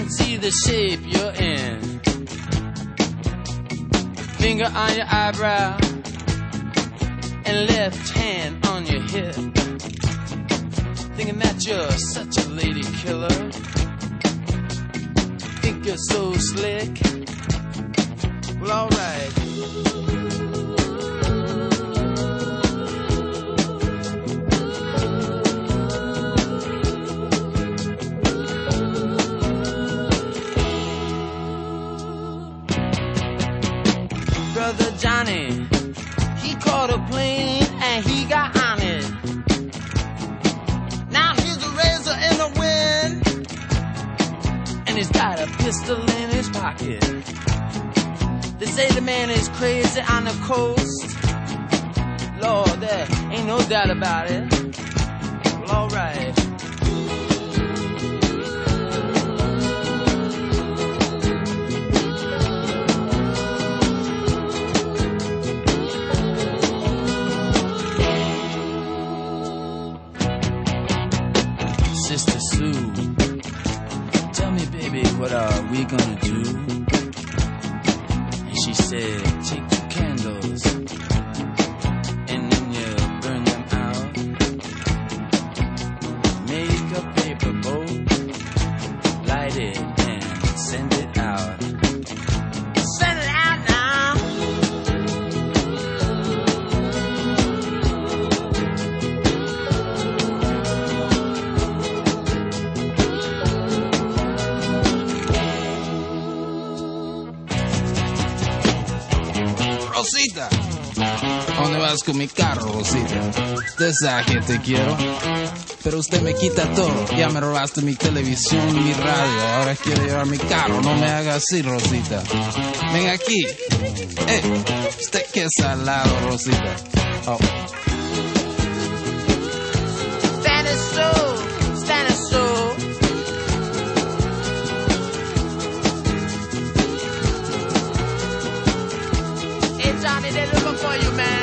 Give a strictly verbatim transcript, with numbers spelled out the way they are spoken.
can see the shape you're in. Finger on your eyebrow and left hand on your hip. Thinking that you're such a lady killer. Think you're so slick. Well, alright. Brother Johnny, he caught a plane and he got on it. Now he's a razor in the wind, and he's got a pistol in his pocket. They say the man is crazy on the coast. Lord, there ain't no doubt about it. Well, alright. Sister Sue, tell me, baby, what are we gonna do? And she said, take two candles and then you burn them out. Make a paper boat, light it and send it out. Send it out now. Rosita, ¿a dónde vas con mi carro, Rosita? Usted sabe que te quiero, pero usted me quita todo. Ya me robaste mi televisión y mi radio, ahora quiere llevar mi carro. No me haga así, Rosita. Ven aquí. Eh, usted que es salado, Rosita. Oh. Stand so, stand so. Hey Johnny, they're looking for you, man.